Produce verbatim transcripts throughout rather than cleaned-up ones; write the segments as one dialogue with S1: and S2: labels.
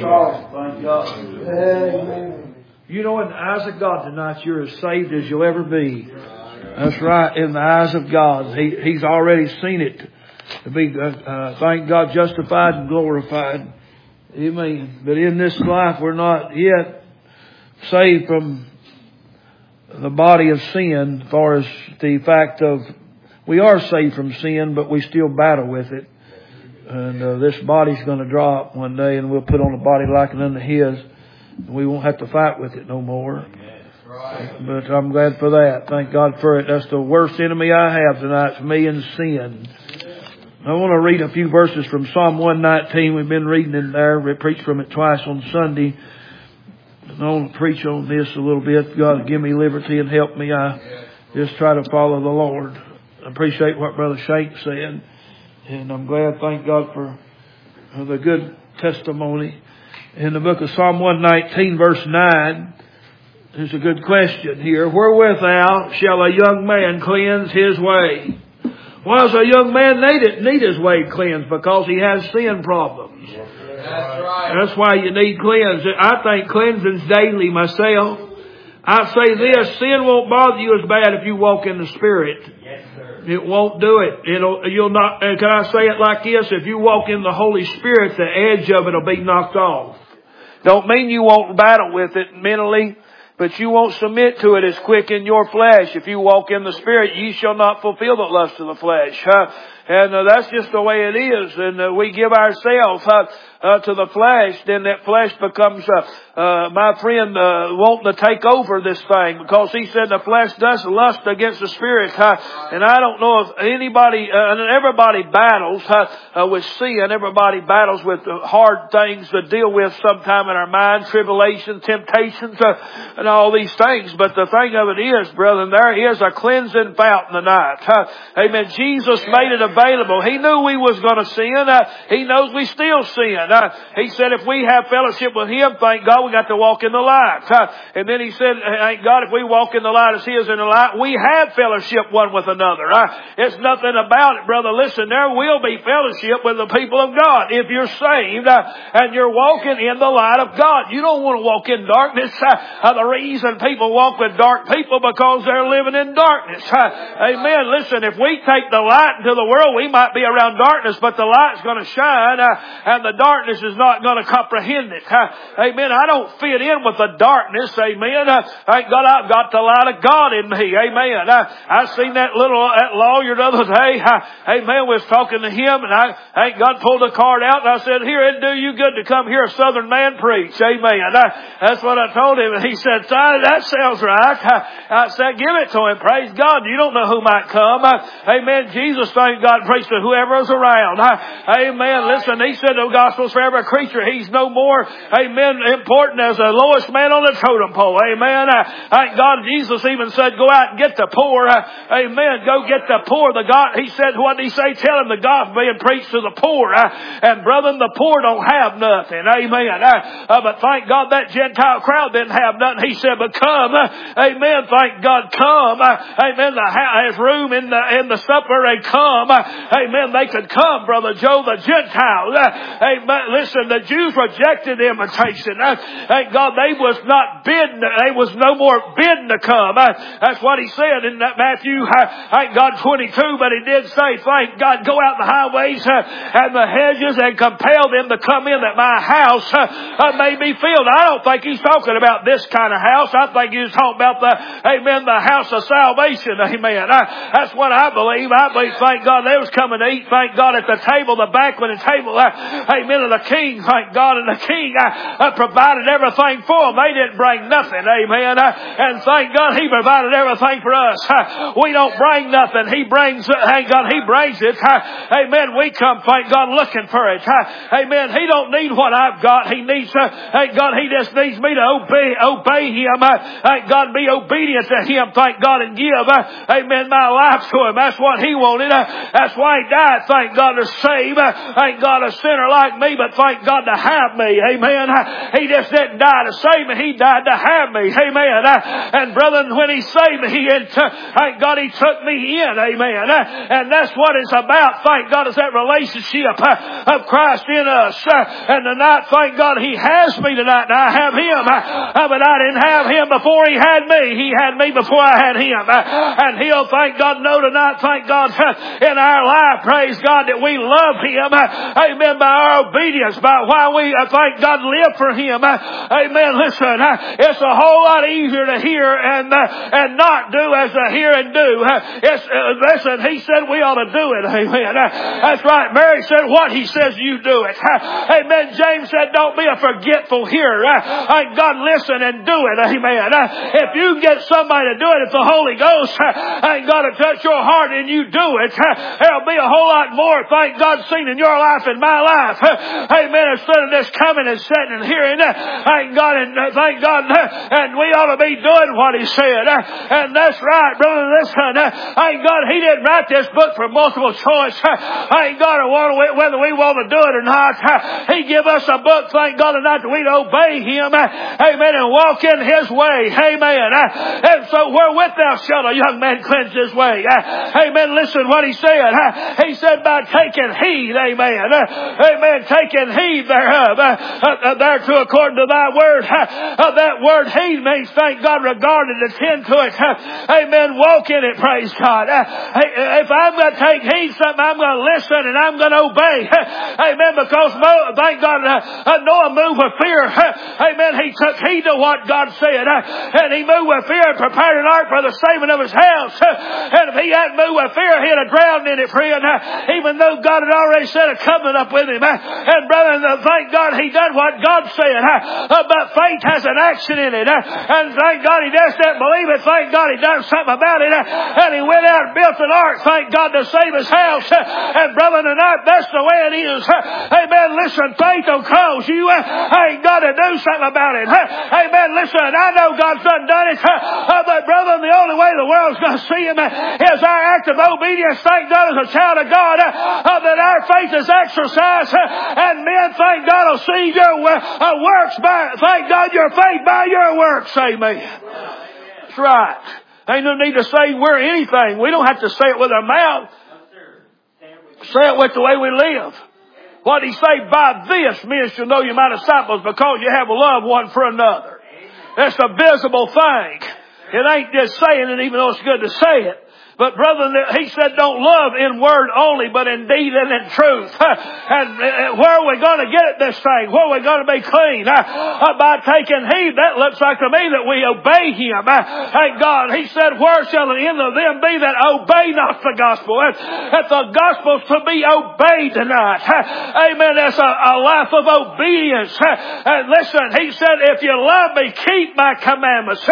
S1: Thank God. Amen. You know, in the eyes of God tonight, you're as saved as you'll ever be. That's right. In the eyes of God, he, He's already seen it to be, uh, uh, thank God, justified and glorified. Amen. But in this life, we're not yet saved from the body of sin, as far as the fact of we are saved from sin, but we still battle with it. And uh, this body's going to drop one day, and we'll put on a body like unto His. We won't have to fight with it no more. But I'm glad for that. Thank God for it. That's the worst enemy I have tonight, for me, and sin. I want to read a few verses from Psalm one nineteen. We've been reading in there. We preached from it twice on Sunday. I want to preach on this a little bit. God, give me liberty and help me. I just try to follow the Lord. I appreciate what Brother Shank said. And I'm glad, thank God, for the good testimony. In the book of Psalm one nineteen, verse nine, there's a good question here. Wherewithal shall a young man cleanse his way? Why does a young man need it, need his way cleansed? Because he has sin problems. That's right. That's why you need cleanse. I think cleansing's daily myself. I say this, sin won't bother you as bad if you walk in the Spirit. Yes, sir. It won't do it. It'll, you'll not, and can I say it like this? If you walk in the Holy Spirit, the edge of it will be knocked off. Don't mean you won't battle with it mentally, but you won't submit to it as quick in your flesh. If you walk in the Spirit, ye shall not fulfill the lust of the flesh. Uh, and uh, that's just the way it is. And uh, we give ourselves uh, uh, to the flesh, then that flesh becomes, uh, uh, my friend, uh, wanting to take over this thing. Because he said the flesh does lust against the Spirit. Uh, and I don't know if anybody, uh, and everybody battles uh, uh, with sin. Everybody battles with uh, hard things to deal with sometime in our mind, tribulation, temptations, uh, and all these things. But the thing of it is, brethren, there is a cleansing fountain tonight. Uh, amen. Jesus made it available. He knew we was going to sin. Uh, he knows we still sin. Uh, he said if we have fellowship with Him, thank God we got to walk in the light. Uh, and then He said, thank God if we walk in the light as He is in the light, we have fellowship one with another. Uh, it's nothing about it, brother. Listen, there will be fellowship with the people of God if you're saved uh, and you're walking in the light of God. You don't want to walk in darkness. Uh, uh, the reason people walk with dark people because they're living in darkness. Uh, amen. Listen, if we take the light into the world, we might be around darkness, but the light's going to shine, uh, and the darkness is not going to comprehend it. Uh, amen. I don't fit in with the darkness. Amen. Uh, thank God I've got the light of God in me. Amen. Uh, I seen that little that lawyer the other day. Uh, amen. Was talking to him, and I thank God pulled the card out, and I said, "Here, it'd do you good to come hear a Southern man preach." Amen. Uh, that's what I told him, and he said, "That sounds right." Uh, I said, "Give it to him." Praise God. You don't know who might come. Uh, amen. Jesus, thank God, preached to whoever was around. Uh, amen. Listen, He said the gospel's for every creature. He's no more, amen, important as the lowest man on the totem pole. Amen. Uh, thank God, Jesus even said, "Go out and get the poor." Uh, amen. Go get the poor. The God, He said, what did He say? Tell him the gospel being preached to the poor. Uh, and brethren, the poor don't have nothing. Amen. Uh, uh, but thank God that Gentile crowd didn't have nothing. He said, "But come." Uh, amen. Thank God, come. Uh, amen. The house, room in the in the supper, they come. Uh, amen. They could come, Brother Joe, the Gentiles. Uh, amen. Listen, the Jews rejected the invitation. Uh, thank God they was not bidden. They was no more bidden to come. Uh, that's what He said in that Matthew, uh, thank God, twenty-two. But He did say, thank God, go out the highways uh, and the hedges and compel them to come in that my house uh, uh, may be filled. I don't think He's talking about this kind of house. I think He's talking about the, amen, the house of salvation. Amen. I, that's what I believe. I believe, thank God, they was coming to eat, thank God, at the table, the banqueting table, uh, amen, of the king, thank God, and the king uh, uh, provided everything for them. They didn't bring nothing, amen, uh, and thank God He provided everything for us. Uh, we don't bring nothing. He brings, uh, thank God He brings it. Uh, amen. We come, thank God, looking for it. Uh, amen. He don't need what I've got. He needs, uh, thank God, He just needs me to obey, obey Him. Uh, thank God, be obedient to Him, thank God, and give, uh, amen, my life to Him. That's what He wanted. Uh, that's why He died, thank God, to save, uh, thank God, a sinner like me. me, but thank God to have me. Amen. He just didn't die to save me. He died to have me. Amen. And brethren, when He saved me, He had t- thank God He took me in. Amen. And that's what it's about. Thank God is that relationship of Christ in us. And tonight, thank God He has me tonight. And I have Him. But I didn't have Him before He had me. He had me before I had Him. And He'll, thank God, know tonight, thank God, in our life, praise God, that we love Him. Amen. By our obedience, by why we, thank God, live for Him. Amen. Listen, it's a whole lot easier to hear and and not do as to hear and do. It's, uh, listen, He said we ought to do it. Amen. That's right. Mary said, what He says, you do it. Amen. James said, don't be a forgetful hearer. Thank God, listen and do it. Amen. If you get somebody to do it, if the Holy Ghost ain't got to touch your heart and you do it, there'll be a whole lot more, thank God, seen in your life and my life. Amen. Instead of just coming and sitting and hearing, thank God, and thank God, and we ought to be doing what He said. And that's right, brother. Listen, thank God, He didn't write this book for multiple choice. Thank God, whether we want to do it or not. He give us a book, thank God, tonight that we'd obey Him. Amen. And walk in His way. Amen. And so wherewith thou shalt a young man cleanse his way. Amen. Listen what He said. He said by taking heed. Amen. Amen. Taking heed thereof. Thereto according to thy word. That word heed means, thank God, regard it, attend to it. Amen. Walk in it. Praise God. If I'm going to take heed to something, I'm going to listen and I'm going to obey. Amen. Because thank God, Noah moved with fear. Amen. He took heed to what God said. And he moved with fear and prepared an ark for the saving of his house. And if he hadn't moved with fear, he'd have drowned in it, friend. Even though God had already set a covenant up with him. And brother, thank God he done what God said. But faith has an action in it. And thank God he just didn't believe it. Thank God he done something about it. And he went out and built an ark, thank God, to save his house. And brother, tonight, that's the way it is. Amen. Listen, faith will cause you. I ain't got to do something about it. Amen. Listen, I know God's done done it. But brother, the only way the world's going to see Him is our act of obedience. Thank God as a child of God that our faith is exercised. And men, thank God, will see your works by, thank God, your faith by your works. Amen. That's right. Ain't no need to say we're anything. We don't have to say it with our mouth. Say it with the way we live. What did He say? By this men shall know you my disciples, because you have love one for another. That's a visible thing. It ain't just saying it even though it's good to say it. But brother, He said don't love in word only, but in deed and in truth. And where are we going to get at this thing? Where are we going to be clean? By taking heed. That looks like to me that we obey Him. Thank God. He said, where shall the end of them be that obey not the gospel? That the gospel's to be obeyed tonight. Amen. That's a, a life of obedience. And listen, He said, if you love me, keep my commandments.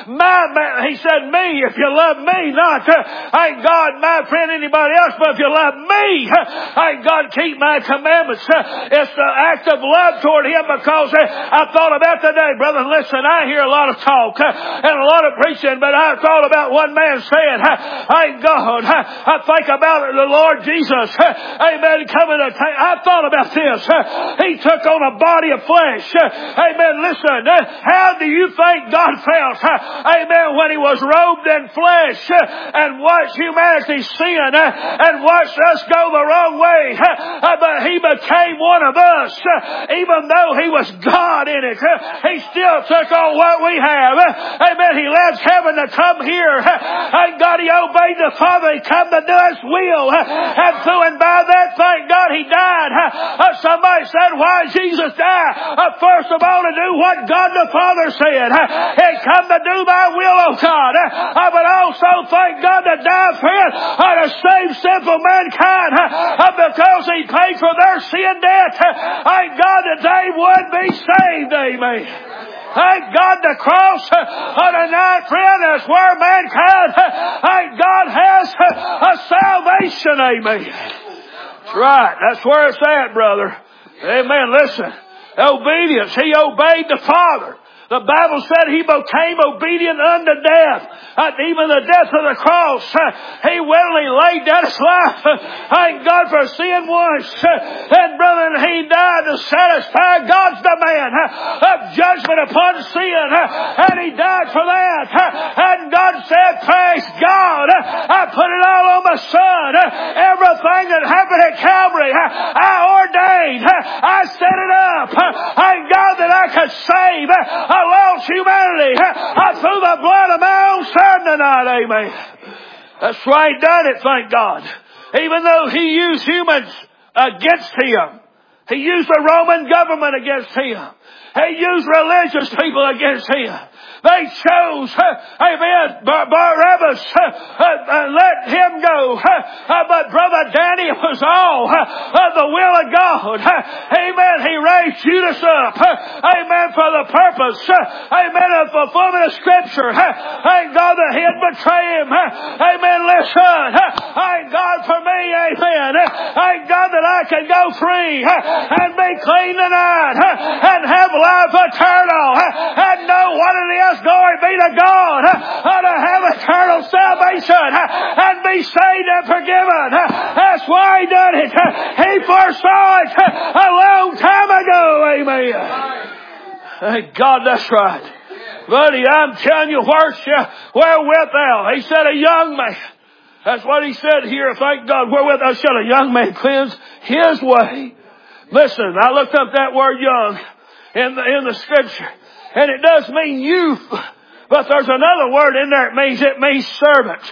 S1: My, He said, me, if you love me, not thank God, my friend, anybody else, but if you love me, thank God, keep my commandments. It's the act of love toward Him, because I thought about today, brother, listen, I hear a lot of talk and a lot of preaching, but I thought about one man saying, thank God, I think about the Lord Jesus, amen, coming to take, I thought about this. He took on a body of flesh. Amen, listen, how do you think God felt, amen, when He was robed in flesh and watched humanity sin and watched us go the wrong way. But He became one of us. Even though He was God in it, He still took on what we have. Amen. He left heaven to come here. Thank God He obeyed the Father. He come to do His will. And through and by that, thank God He died. Somebody said, why Jesus died? First of all, to do what God the Father said. He come to do Thy will, O God. But also, thank God, to die for it, to save sinful mankind, because He paid for their sin debt. Thank God that they would be saved. Amen. Thank God the cross on a night, friend, is where mankind, thank God, has a salvation. Amen. That's right. That's where it's at, brother. Amen. Listen. Obedience. He obeyed the Father. The Bible said He became obedient unto death, uh, even the death of the cross. Uh, he willingly laid down His life. Uh, thank God for sin once. Uh, and brethren, He died to satisfy God's demand uh, of judgment upon sin. Uh, and He died for that. Uh, and God said, praise God, uh, I put it all on my Son. Uh, everything that happened at Calvary, uh, I ordained. Uh, I set it up. Uh, thank God that I could save uh, lost humanity uh, through the blood of my own Son tonight. Amen. That's why He done it, thank God. Even though He used humans against Him. He used the Roman government against Him. He used religious people against Him. They chose, uh, amen, Bar- Barabbas, uh, uh, let him go. Uh, uh, but Brother Danny, it was all uh, uh, the will of God. Uh, amen. He raised Judas up. Uh, amen. For the purpose, uh, amen, of fulfillment of Scripture. Uh, thank God that He'd betray him. Uh, amen. Listen. Uh, thank God for me. Amen. Uh, thank God that I can go free uh, and be clean tonight uh, and have life eternal uh, and know what it is. Glory be to God, uh, to have eternal salvation uh, and be saved and forgiven. Uh, that's why He done it. Uh, he foresaw it uh, a long time ago. Amen. Thank God, that's right. Buddy, I'm telling you, where, wherewith thou? He said a young man. That's what He said here. Thank God, wherewith thou shall a young man cleanse his way. Listen, I looked up that word young in the, in the Scripture. And it does mean youth, but there's another word in there. It means, it means servant.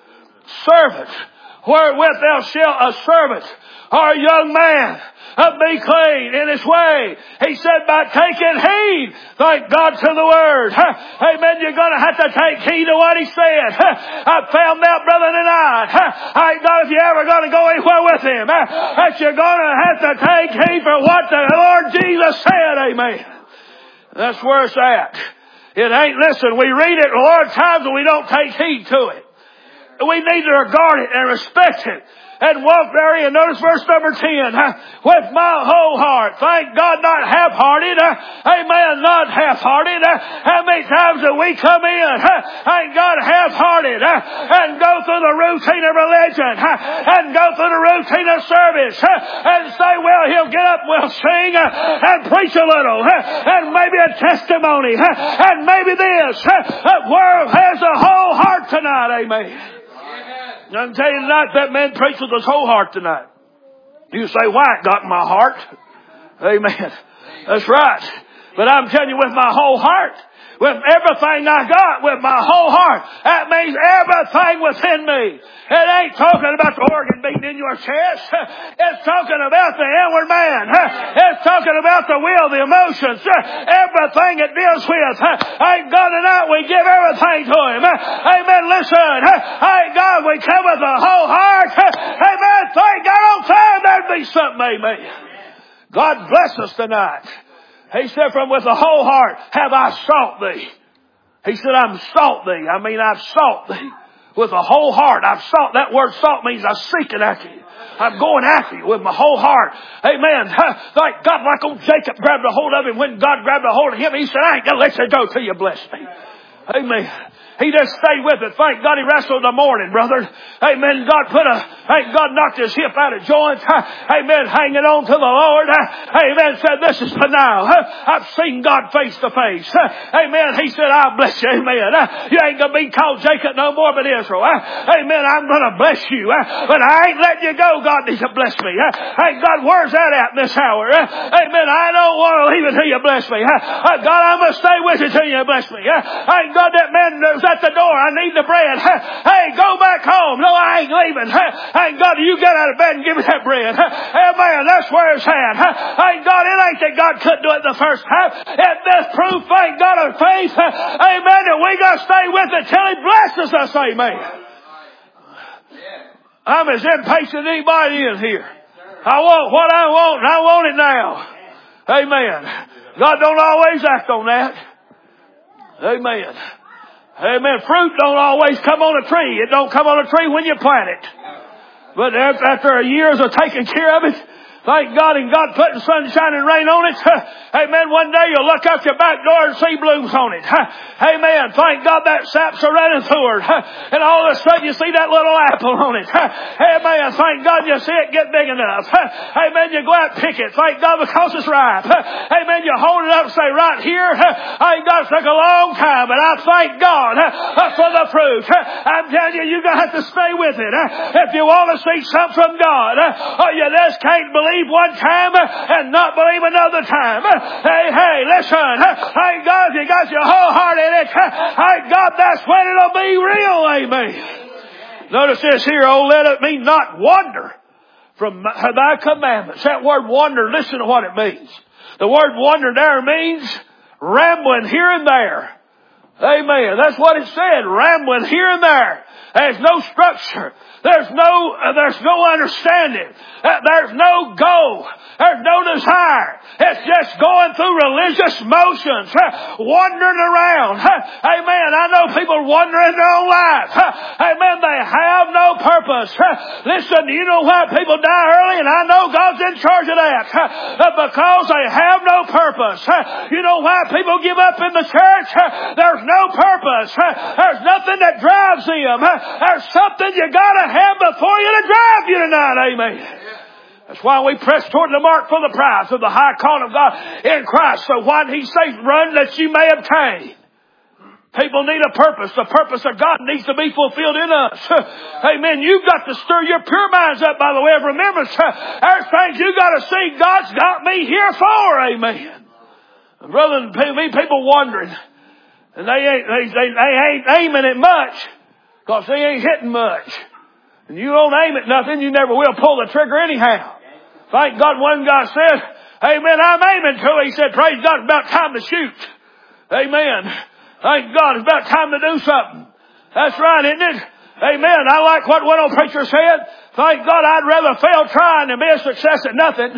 S1: Servant. Wherewith thou shalt a servant or a young man be clean in his way. He said by taking heed, thank God to the Word. Amen. You're going to have to take heed to what He said. I found out, brother, tonight. Thank God if you're ever going to go anywhere with Him, that you're going to have to take heed for what the Lord Jesus said. Amen. That's where it's at. It ain't, listen, we read it a lot of times and we don't take heed to it. We need to regard it and respect it and walk therein. Notice verse number ten. With my whole heart. Thank God, not half-hearted. Amen, not half-hearted. How many times do we come in, thank God, half-hearted and go through the routine of religion and go through the routine of service and say, well, he'll get up, we'll sing and preach a little and maybe a testimony and maybe this. Where has the whole heart tonight? Amen. I can tell you tonight, that man preached with his whole heart tonight. You say, why? It got in my heart. Amen. That's right. But I'm telling you, with my whole heart, with everything I got, with my whole heart, that means everything within me. It ain't talking about the organ beating in your chest. It's talking about the inward man. It's talking about the will, the emotions, everything it deals with. Thank God tonight we give everything to Him. Amen. Listen. Thank God we come with the whole heart. Amen. Thank God on time there'd be something. Amen. God bless us tonight. He said, from with the whole heart have I sought Thee. He said, I'm sought Thee. I mean, I've sought Thee. With the whole heart. I've sought. That word sought means I'm seeking after You. I'm going after You with my whole heart. Amen. Like God, like old Jacob grabbed a hold of him. When God grabbed a hold of him, he said, I ain't going to let you go till You bless me. Amen. He just stayed with it. Thank God he wrestled in the morning, brother. Amen. God put a, thank God knocked his hip out of joint. Amen. Hanging on to the Lord. Amen. Said, this is for now. I've seen God face to face. Amen. He said, I'll bless you. Amen. You ain't going to be called Jacob no more but Israel. Amen. I'm going to bless you. But I ain't letting you go. God needs to bless me. Thank God, where's that at in this hour? Amen. I don't want to leave until You bless me. God, I'm going to stay with You until You bless me. Thank God that man knows at the door. I need the bread. Hey, go back home. No, I ain't leaving. Thank God you get out of bed and give me that bread. Amen. That's where it's at. Thank God it ain't that God couldn't do it the first time. It does prove, thank God, of faith. Amen. That we got to stay with it till He blesses us. Amen. I'm as impatient as anybody in here. I want what I want and I want it now. Amen. God don't always act on that. Amen. Amen. Fruit don't always come on a tree. It don't come on a tree when you plant it. But after years of taking care of it, Thank God, and God putting sunshine and rain on it. Amen. One day you'll look out your back door and see blooms on it. Amen. Thank God that saps are running through her. And all of a sudden you see that little apple on it. Amen. Thank God you see it get big enough. Amen. You go out and pick it. Thank God because it's ripe. Amen. You hold it up and say, right here, I God, it took a long time, but I thank God for the fruit. I'm telling you, you're going to have to stay with it. If you want to see something from God, or you just can't believe one time and not believe another time. Hey, hey, listen. Thank God if you got your whole heart in it. Thank God that's when it'll be real. Amen. Notice this here. Oh, let it me not wander from thy commandments. That word wander, listen to what it means. The word wander there means rambling here and there. Amen. That's what it said. Rambling here and there. There's no structure. There's no, uh, there's no understanding. Uh, there's no goal. There's no desire. It's just going through religious motions, uh, wandering around. Uh, amen. I know people wander in their own life. Uh, amen. They have no purpose. Uh, listen, you know why people die early? And I know God's in charge of that. Uh, because they have no purpose. Uh, you know why people give up in the church? Uh, there's no purpose. Uh, there's nothing that drives them. Uh, there's something you gotta have before you to drive you tonight. Amen. That's why we press toward the mark for the prize of the high calling of God in Christ. So why did He say, run that you may obtain? People need a purpose. The purpose of God needs to be fulfilled in us. Amen. You've got to stir your pure minds up by the way of remembrance. There's things you got to see God's got me here for. Amen. Rather than me, people wondering. And they ain't, they, they, they ain't aiming at much. Because they ain't hitting much. And you don't aim at nothing, you never will pull the trigger anyhow. Thank God one guy said, amen, I'm aiming to. He said, praise God, it's about time to shoot. Amen. Thank God, it's about time to do something. That's right, isn't it? Amen. I like what one old preacher said. Thank God I'd rather fail trying than be a success at nothing.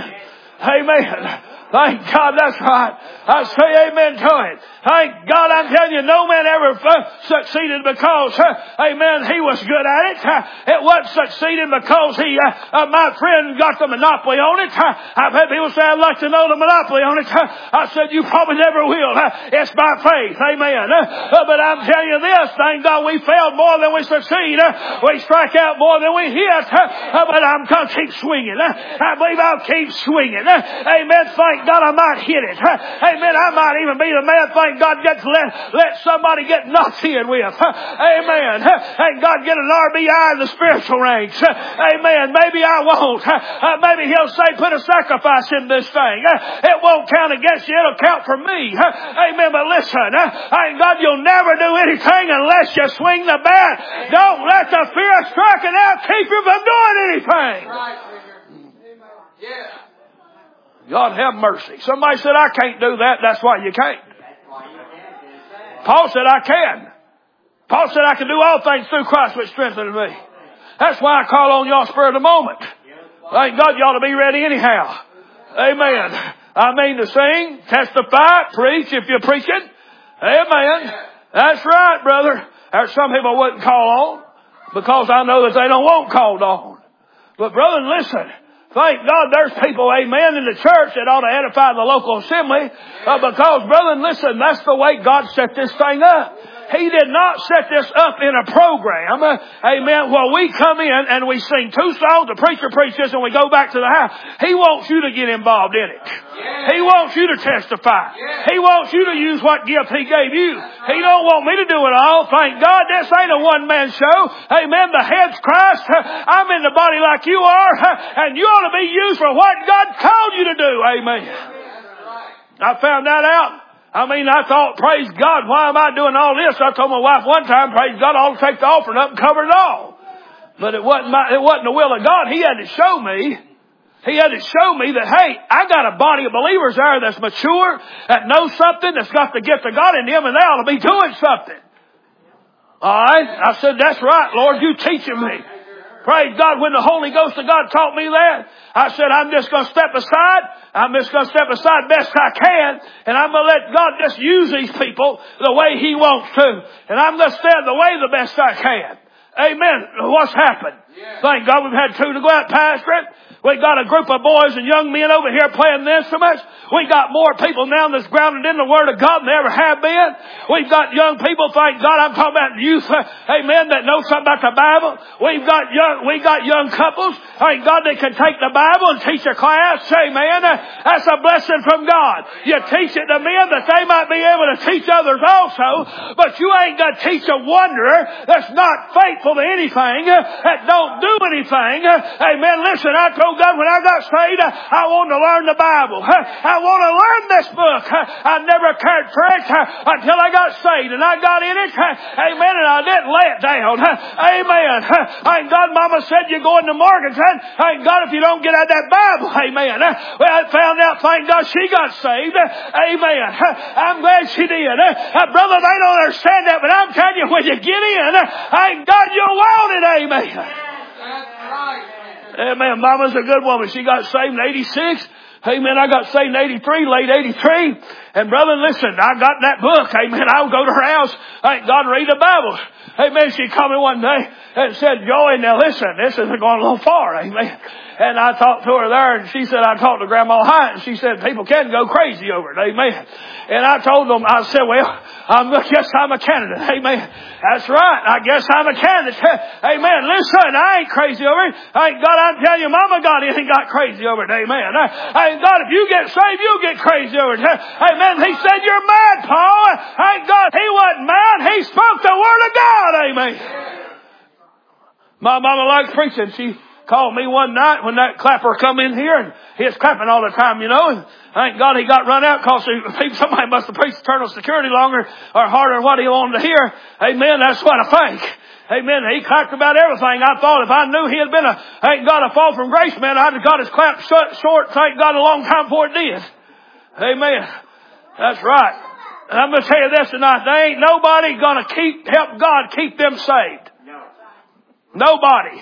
S1: Amen. Thank God, that's right. I say amen to it. Thank God, I'm telling you, no man ever uh, succeeded because, uh, amen, he was good at it. Uh, it wasn't succeeding because he, uh, uh, my friend got the monopoly on it. Uh, I've had people say, I'd like to know the monopoly on it. Uh, I said, you probably never will. Uh, it's by faith. Amen. Uh, uh, but I'm telling you this, thank God we failed more than we succeed. Uh, we strike out more than we hit. Uh, uh, but I'm going to keep swinging. Uh, I believe I'll keep swinging. Uh, amen. Thank God I might hit it. Uh, amen. I might even be the man. Thank God get to let, let somebody get knocked in with. Amen. And God get an R B I in the spiritual ranks. Amen. Maybe I won't. Uh, maybe He'll say, put a sacrifice in this thing. Uh, it won't count against you. It'll count for me. Uh, amen. But listen, uh, thank God you'll never do anything unless you swing the bat. Don't let the fear of striking out keep you from doing anything. God have mercy. Somebody said, I can't do that. That's why you can't. Paul said, I can. Paul said, I can do all things through Christ which strengthens me. That's why I call on y'all spur of the moment. Thank God you ought to be ready anyhow. Amen. I mean to sing, testify, preach if you're preaching. Amen. That's right, brother. There's some people I wouldn't call on because I know that they don't want called on. But brother, listen. Thank God there's people, amen, in the church that ought to edify the local assembly. Uh, because, brother, listen, that's the way God set this thing up. He did not set this up in a program, uh, amen, where we come in and we sing two songs, the preacher preaches, and we go back to the house. He wants you to get involved in it. He wants you to testify. He wants you to use what gift He gave you. He don't want me to do it all. Thank God this ain't a one-man show. Amen. The head's Christ. I'm in the body like you are, and you ought to be used for what God called you to do. Amen. I found that out. I mean, I thought, praise God, why am I doing all this? I told my wife one time, praise God, I'll take the offering up and cover it all. But it wasn't my, it wasn't the will of God. He had to show me. He had to show me that, hey, I got a body of believers there that's mature, that knows something, that's got the gift of God in them, and they ought to be doing something. All right? I said, that's right, Lord, you teaching me. Praise God, when the Holy Ghost of God taught me that, I said, I'm just going to step aside. I'm just going to step aside best I can. And I'm going to let God just use these people the way He wants to. And I'm going to stand the way the best I can. Amen. What's happened? Thank God we've had two to go out pastoring. We've got a group of boys and young men over here playing the instruments. We've got more people now that's grounded in the Word of God than there ever have been. We've got young people, thank God, I'm talking about youth, amen, that know something about the Bible. We've got young, we've got young couples, thank God, they can take the Bible and teach a class. Amen. That's a blessing from God. You teach it to men that they might be able to teach others also, but you ain't going to teach a wanderer that's not faithful to anything, that don't do anything. Amen. Listen, I told God when I got saved, I wanted to learn the Bible. I want to learn this book. I never cared for it until I got saved, and I got in it. Amen. And I didn't lay it down. Amen. Thank God, Mama said you go into Morganton. Thank God if you don't get out that Bible. Amen. Well, I found out, thank God, she got saved. Amen. I'm glad she did. Brother, they don't understand that, but I'm telling you, when you get in, thank God you'll want it. Amen. That's right. Amen. Mama's a good woman. She got saved in eighty-six. Amen. I got saved in eighty-three, late eighty-three. And brother, listen, I got that book. Amen. I would go to her house. Thank God, read the Bible. Amen. She called me one day and said, Joey, now listen, this is going a little far. Amen. And I talked to her there, and she said, I talked to Grandma Hyatt, and she said, people can go crazy over it. Amen. And I told them, I said, well, I'm, I guess I'm a candidate. Amen. That's right. I guess I'm a candidate. Amen. Listen, I ain't crazy over it. Thank God, I'm telling you, Mama God ain't got crazy over it. Amen. Thank God, if you get saved, you'll get crazy over it. Amen. He said, you're mad, Paul. Thank God, he wasn't mad. He spoke the word of God. Amen. My mama likes preaching. She called me one night when that clapper come in here, and he was clapping all the time, you know. And thank God he got run out because somebody must have preached eternal security longer or harder than what he wanted to hear. Amen. That's what I think. Amen. He clapped about everything. I thought if I knew he had been a, thank God, a fall from grace man, I'd have got his clap short, short, thank God, a long time before it did. Amen. That's right. And I'm going to tell you this tonight. There ain't nobody going to keep, help God keep them saved. Nobody.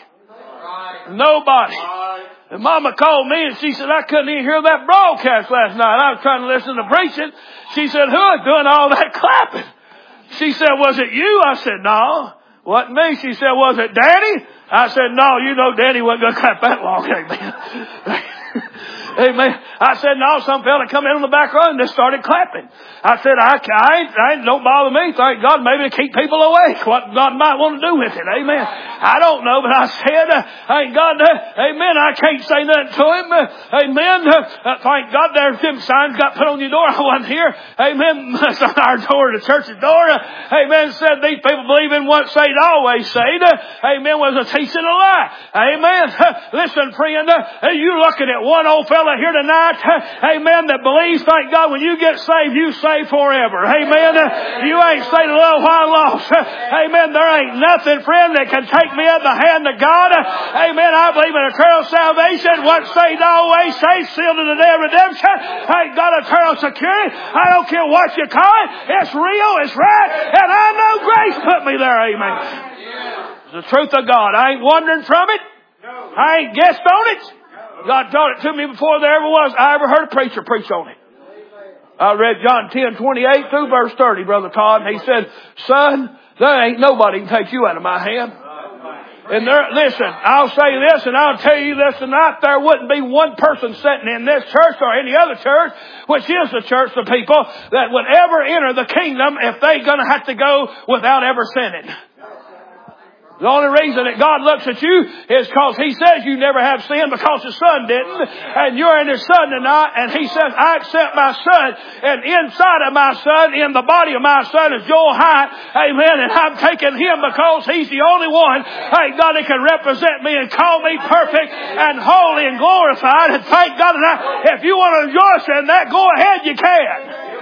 S1: Nobody. And Mama called me and she said, I couldn't even hear that broadcast last night. I was trying to listen to preaching. She said, who is doing all that clapping? She said, was it you? I said, no. Wasn't me. She said, was it Daddy? I said, no, you know Daddy wasn't going to clap that long. Amen. Amen. I said, no, some fella come in on the back row and just started clapping. I said, I, I, ain't, I ain't, don't bother me. Thank God, maybe to keep people awake. What God might want to do with it. Amen. I don't know, but I said, uh, thank God, uh, amen. I can't say nothing to him. Uh, amen. Uh, uh, thank God, there's them signs got put on your door. I wasn't here. Amen. It's on our door, the church's door. Uh, amen. Said these people believe in once saved, always saved. Uh, amen. Was a teaching a lie. Amen. Uh, listen, friend, uh, you looking at one old fella here tonight, amen, that believes, thank God, when you get saved, you saved forever. Amen. You ain't saved a little while lost. Amen. There ain't nothing, friend, that can take me out of the hand of God. Amen. I believe in eternal salvation. Once saved, always saved, sealed in the day of redemption. Thank God, eternal security. I don't care what you call it. It's real. It's right. And I know grace put me there. Amen. It's the truth of God. I ain't wandering from it. I ain't guessed on it. God taught it to me before there ever was. I ever heard a preacher preach on it. I read John ten twenty-eight through verse thirty, Brother Todd, and he said, son, there ain't nobody can take you out of my hand. And there, listen, I'll say this and I'll tell you this tonight. There wouldn't be one person sitting in this church or any other church, which is the church of people, that would ever enter the kingdom if they're going to have to go without ever sinning. The only reason that God looks at you is because He says you never have sinned because His Son didn't. And you're in His Son tonight. And He says, I accept my Son. And inside of my Son, in the body of my Son is Joel Hyatt. Amen. And I'm taking Him because He's the only one, thank God, that can represent me and call me perfect and holy and glorified. And thank God tonight, if you want to rejoice in that, go ahead, you can.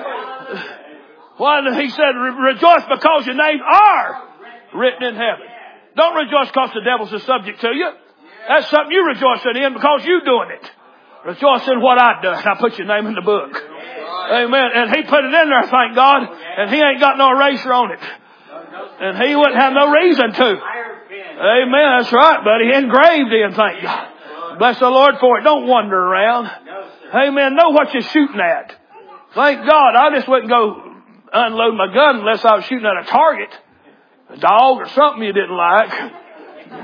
S1: Well, He said, rejoice because your names are written in heaven. Don't rejoice because the devil's a subject to you. That's something you rejoicing in because you're doing it. Rejoice in what I've done. I put your name in the book. Amen. And He put it in there, thank God. And He ain't got no eraser on it. And He wouldn't have no reason to. Amen. That's right, buddy. He engraved in, thank God. Bless the Lord for it. Don't wander around. Amen. Know what you're shooting at. Thank God. I just wouldn't go unload my gun unless I was shooting at a target. A dog or something you didn't like.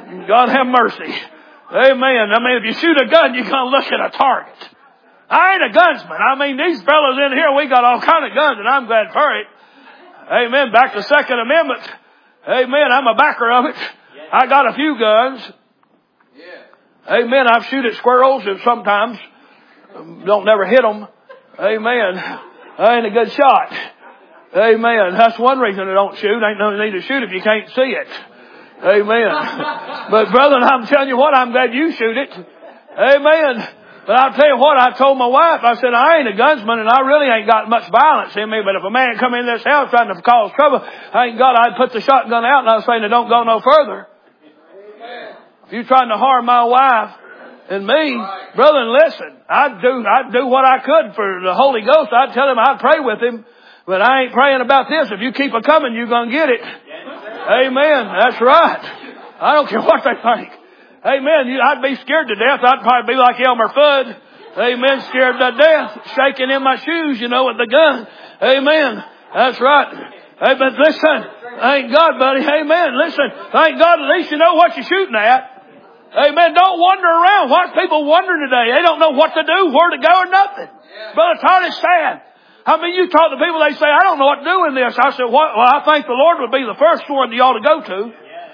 S1: God have mercy. Amen. I mean, if you shoot a gun, you're going to look at a target. I ain't a gunsman. I mean, these fellows in here, we got all kind of guns, and I'm glad for it. Amen. Back to Second Amendment. Amen. I'm a backer of it. I got a few guns. Amen. I've shoot at squirrels and sometimes don't never hit them. Amen. I ain't a good shot. Amen. That's one reason I don't shoot. Ain't no need to shoot if you can't see it. Amen. But brother, I'm telling you what, I'm glad you shoot it. Amen. But I'll tell you what, I told my wife, I said, I ain't a gunsman and I really ain't got much violence in me, but if a man come in this house trying to cause trouble, thank God I'd put the shotgun out and I was saying, don't go no further. If you're trying to harm my wife and me, brother, listen, I'd do, I'd do what I could for the Holy Ghost. I'd tell him I'd pray with him, but I ain't praying about this. If you keep a coming, you're going to get it. Amen. That's right. I don't care what they think. Amen. I'd be scared to death. I'd probably be like Elmer Fudd. Amen. Scared to death. Shaking in my shoes, you know, with the gun. Amen. That's right. Hey, but listen. Thank God, buddy. Amen. Listen. Thank God at least you know what you're shooting at. Amen. Don't wander around. Watch people wandering today. They don't know what to do, where to go, or nothing. Brother Todd is sad. I mean, you talk to people, they say, I don't know what to do in this. I said, what? Well, I think the Lord would be the first one you ought to go to.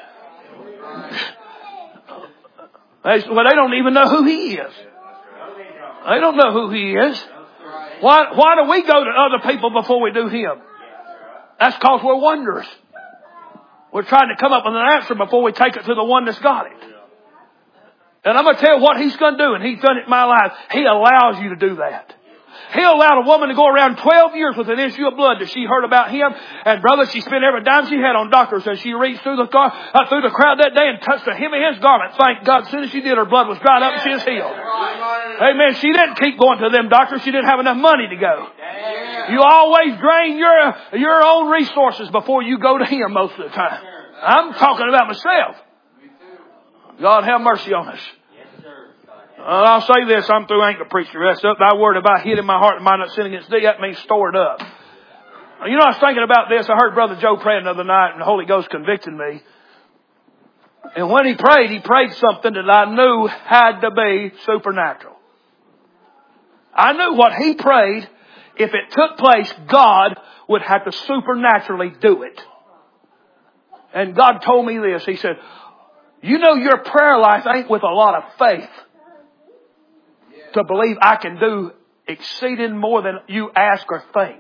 S1: They, well, they don't even know who He is. They don't know who He is. Why, why do we go to other people before we do Him? That's because we're wanderers. We're trying to come up with an answer before we take it to the one that's got it. And I'm going to tell you what He's going to do, and He's done it in my life. He allows you to do that. He allowed a woman to go around twelve years with an issue of blood that she heard about Him. And brother, she spent every dime she had on doctors as she reached through the car, uh, through the crowd that day and touched the hem of His garment. Thank God, as soon as she did, her blood was dried up and she was healed. Amen. She didn't keep going to them doctors. She didn't have enough money to go. You always drain your, your own resources before you go to Him most of the time. I'm talking about myself. God have mercy on us. Uh, I'll say this, I'm through, I ain't gonna preach the rest of it. Thy word about hid in my heart and mind not sin against thee, that means stored up. You know, I was thinking about this. I heard Brother Joe praying the other night and the Holy Ghost convicted me. And when he prayed, he prayed something that I knew had to be supernatural. I knew what he prayed, if it took place, God would have to supernaturally do it. And God told me this. He said, you know your prayer life ain't with a lot of faith to believe I can do exceeding more than you ask or think.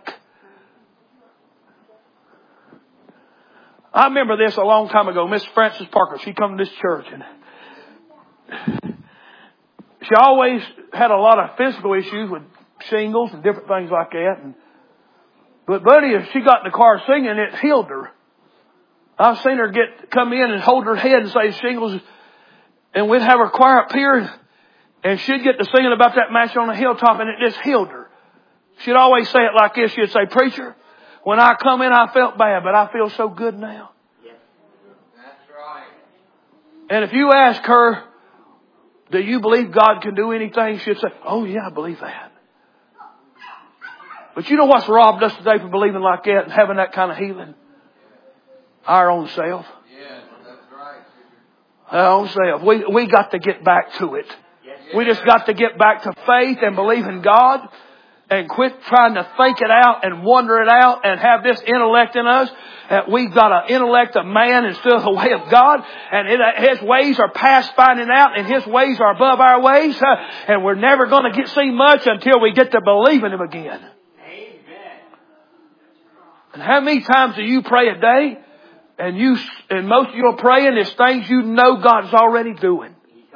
S1: I remember this a long time ago. Miss Frances Parker, she come to this church and she always had a lot of physical issues with shingles and different things like that. And, but buddy, if she got in the car singing, it healed her. I've seen her get come in and hold her head and say shingles, and we'd have her choir up here. And she'd get to singing about that match on the hilltop and it just healed her. She'd always say it like this. She'd say, preacher, when I come in I felt bad, but I feel so good now. Yes. That's right. And if you ask her, do you believe God can do anything? She'd say, oh yeah, I believe that. But you know what's robbed us today from believing like that and having that kind of healing? Our own self. Yes, that's right. Our own self. We, we got to get back to it. We just got to get back to faith and believe in God and quit trying to think it out and wonder it out and have this intellect in us. That we've got an intellect of man instead of the way of God. And His ways are past finding out and His ways are above our ways. Uh, and we're never going to get see much until we get to believe in Him again. Amen. And how many times do you pray a day? And you, and most of your praying is things you know God's already doing.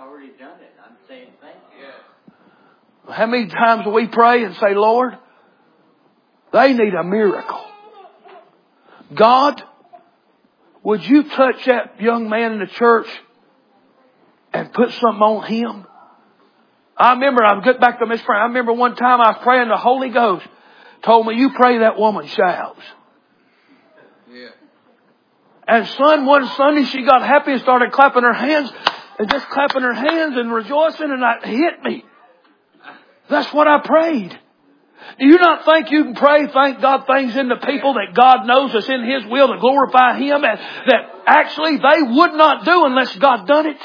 S1: How many times do we pray and say, Lord, they need a miracle. God, would you touch that young man in the church and put something on him? I remember, I'll get back to Miss Frank. I remember one time I was praying, the Holy Ghost told me, you pray that woman shouts. Yeah. And son, one Sunday she got happy and started clapping her hands and just clapping her hands and rejoicing, and it hit me. That's what I prayed. Do you not think you can pray, thank God, things into people that God knows is in His will to glorify Him and that actually they would not do unless God done it?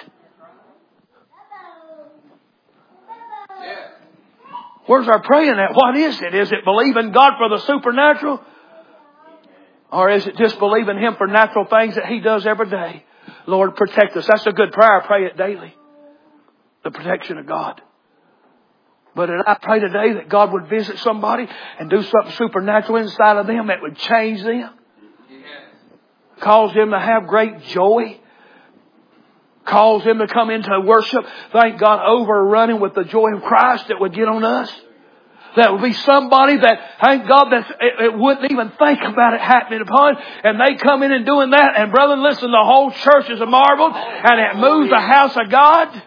S1: Where's our praying at? What is it? Is it believing God for the supernatural? Or is it just believing Him for natural things that He does every day? Lord, protect us. That's a good prayer. Pray it daily. The protection of God. But I pray today that God would visit somebody and do something supernatural inside of them that would change them. Cause them to have great joy. Cause them to come into worship, thank God, overrunning with the joy of Christ that would get on us. That would be somebody that, thank God, that it, it wouldn't even think about it happening upon. And they come in and doing that. And brother, listen, the whole church is a marvel. And it moves the house of God.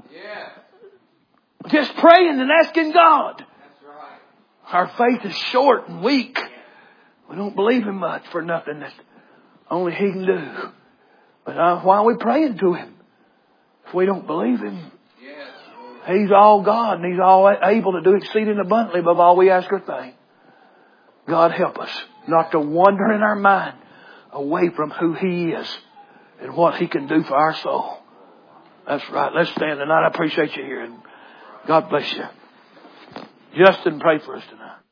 S1: Just praying and asking God. That's right. Our faith is short and weak. We don't believe Him much for nothing that only He can do. But uh, why are we praying to Him? If we don't believe Him, yes. He's all God and He's all able to do exceeding abundantly above all we ask or think. God help us not to wander in our mind away from who He is and what He can do for our soul. That's right. Let's stand tonight. I appreciate you here. God bless you. Justin, pray for us tonight.